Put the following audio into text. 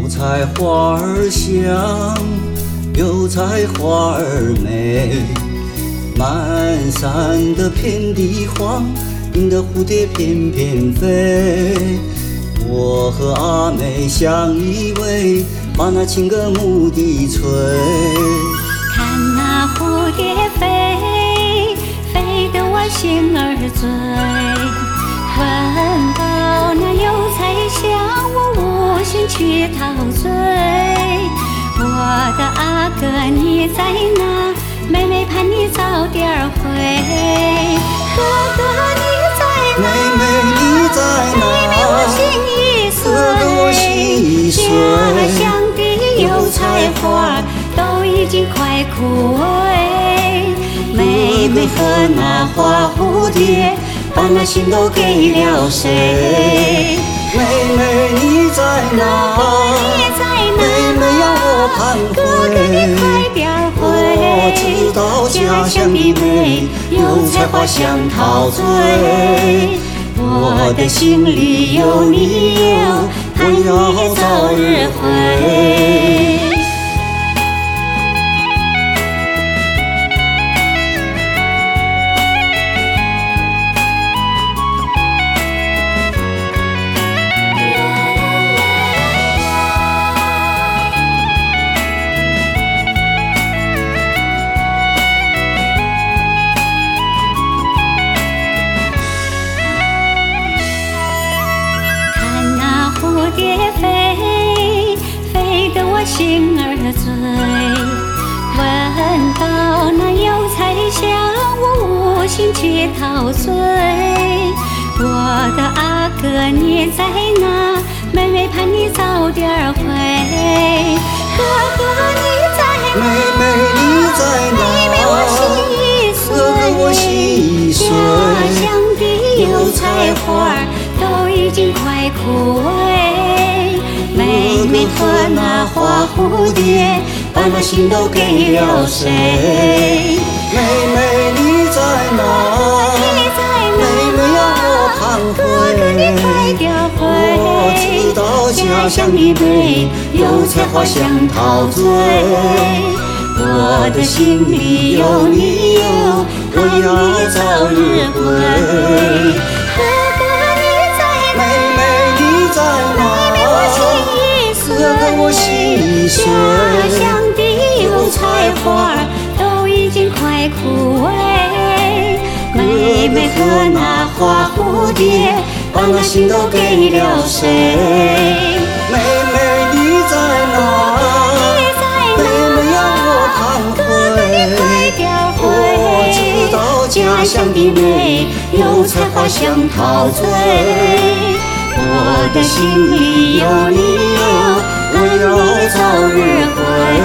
油菜花儿香，油菜花儿美，满山的遍地黄，引得蝴蝶翩翩飞。我和阿妹相依偎，把那情歌牧笛吹。 看那蝴蝶飞，飞得我心儿醉。闻到那油菜香，我无心去陶醉。我的阿哥你在哪？妹妹盼你早点回。哥哥你在哪？ 妹妹你在哪？ 妹妹我心已碎。 哥哥我心已碎。 家乡的油菜花都已经快枯萎。妹妹和那花蝴蝶，把那心都给了谁？ 妹妹你在哪？妹妹要我盼哥哥你快回。 点回。 我知道家乡的美，油菜花香陶醉。我的心里有你有， 盼你早日回。蝴蝶飞，飞得我心儿醉。闻到那油菜香，我无心去陶醉。我的阿哥你在哪？妹妹盼你早点回。哥哥你在哪？ 妹妹你在哪？ 妹妹我心已碎。 哥哥我心已碎。 家乡的油菜花都已经快枯萎。妹妹和那花蝴蝶，把那心都给了谁？ 妹妹你在哪？妹妹要我盼回。 哥哥你快点回。 我知道家乡的美，油菜花香陶醉。我的心里有你有，我要早日回。 哥哥你在哪？ 妹妹你在哪？哥哥我心已碎。 家乡的油菜花都已经快枯萎。妹妹和那花蝴蝶，把那心都给了谁？ 妹妹你在哪？妹妹要我盼回。我知道家乡的美，油菜花香陶醉。我的心里有你有，我要早日回。